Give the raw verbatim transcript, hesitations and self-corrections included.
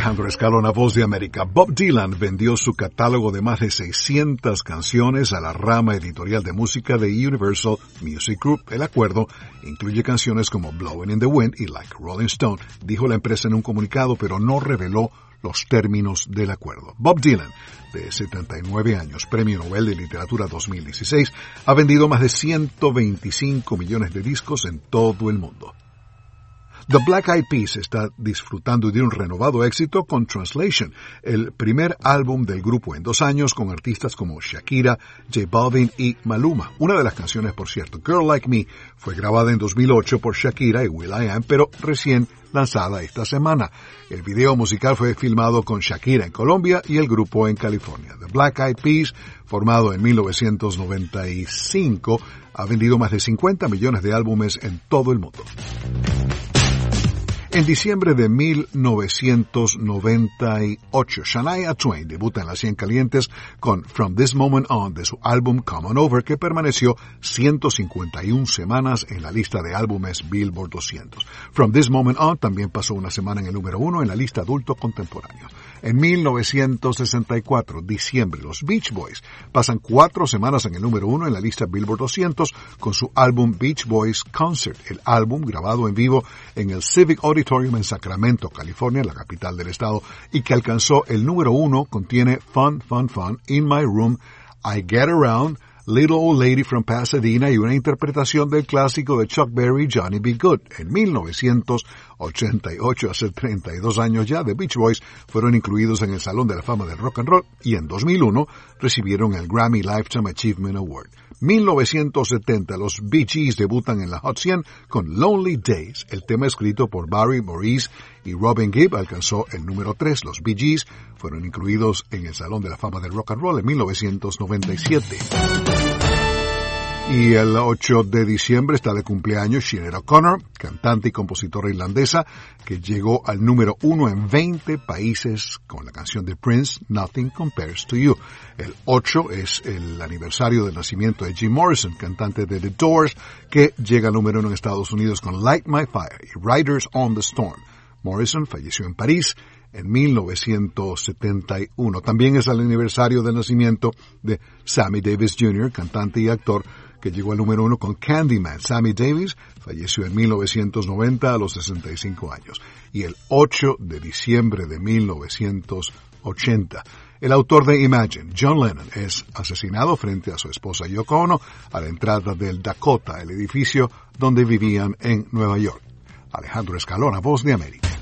Alejandro Escalona, Voz de América. Bob Dylan vendió su catálogo de más de seiscientas canciones a la rama editorial de música de Universal Music Group. El acuerdo incluye canciones como Blowing in the Wind y Like a Rolling Stone, dijo la empresa en un comunicado, pero no reveló los términos del acuerdo. Bob Dylan, de setenta y nueve años, Premio Nobel de Literatura dos mil dieciséis, ha vendido más de ciento veinticinco millones de discos en todo el mundo. The Black Eyed Peas está disfrutando de un renovado éxito con Translation, el primer álbum del grupo en dos años con artistas como Shakira, J Balvin y Maluma. Una de las canciones, por cierto, Girl Like Me, fue grabada en dos mil ocho por Shakira y will.i.am, pero recién lanzada esta semana. El video musical fue filmado con Shakira en Colombia y el grupo en California. The Black Eyed Peas, formado en mil novecientos noventa y cinco, ha vendido más de cincuenta millones de álbumes en todo el mundo. En diciembre de mil novecientos noventa y ocho, Shania Twain debuta en las cien calientes con From This Moment On de su álbum Come On Over, que permaneció ciento cincuenta y una semanas en la lista de álbumes Billboard doscientos. From This Moment On también pasó una semana en el número uno en la lista adulto contemporáneo. En mil novecientos sesenta y cuatro, diciembre, los Beach Boys pasan cuatro semanas en el número uno en la lista Billboard doscientos con su álbum Beach Boys Concert. El álbum, grabado en vivo en el Civic Auditorium en Sacramento, California, la capital del estado, y que alcanzó el número uno, contiene Fun, Fun, Fun, In My Room, I Get Around, Little Old Lady from Pasadena y una interpretación del clásico de Chuck Berry, Johnny B. Good. En mil novecientos ochenta y ocho, hace treinta y dos años ya, The Beach Boys fueron incluidos en el Salón de la Fama del Rock and Roll y en dos mil uno recibieron el Grammy Lifetime Achievement Award. mil novecientos setenta, los Bee Gees debutan en la Hot cien con Lonely Days. El tema escrito por Barry Maurice y Robin Gibb alcanzó el número tres. Los Bee Gees fueron incluidos en el Salón de la Fama del Rock and Roll en mil novecientos noventa y siete. Y el ocho de diciembre está de cumpleaños Sinéad O'Connor, cantante y compositora irlandesa, que llegó al número uno en veinte países con la canción de Prince, Nothing Compares to You. El ocho es el aniversario del nacimiento de Jim Morrison, cantante de The Doors, que llega al número uno en Estados Unidos con Light My Fire y Riders on the Storm. Morrison falleció en París en mil novecientos setenta y uno. También es el aniversario del nacimiento de Sammy Davis junior, cantante y actor, que llegó al número uno con Candyman. Sammy Davis falleció en mil novecientos noventa a los sesenta y cinco años. Y el ocho de diciembre de mil novecientos ochenta, el autor de Imagine, John Lennon, es asesinado frente a su esposa Yoko Ono a la entrada del Dakota, el edificio donde vivían en Nueva York. Alejandro Escalona, Voz de América.